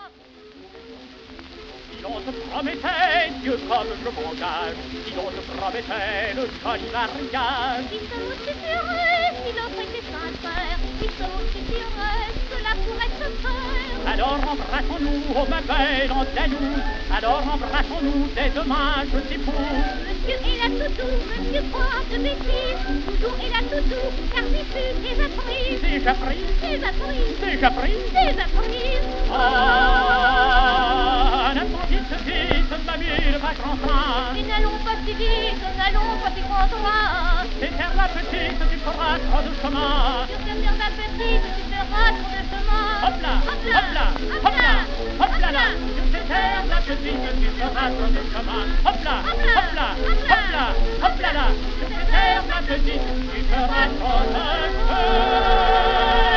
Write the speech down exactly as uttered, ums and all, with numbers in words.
Si l'on te promettait, Dieu comme je m'engage, si l'on te promettait le joli mariage. Ils sont aussi heureux si l'autre était sincère, ils sont aussi heureux cela pourrait se faire. Alors embrassons-nous, oh ma belle andalouse, alors embrassons-nous dès demain, je t'épouse. Monsieur est la toutou, monsieur croit de bêtises, toujours est la toutou, car j'y suis déjà prise. Déjà prise, déjà prise, déjà prise, déjà prise. Ah, n'attends vite, vite, ma mille va grand train. Et n'allons pas si vite, n'allons pas si grand train. C'est faire la petite, tu feras trop de chemin. Sur cette terre la petite, tu feras trop de chemin. Hop là, hop là, hop là, hop là là. Sur cette terre la petite, tu feras trop de chemin. Hop là, hop là, hop là, hop là là. Sur cette terre la petite, tu feras trop de chemin.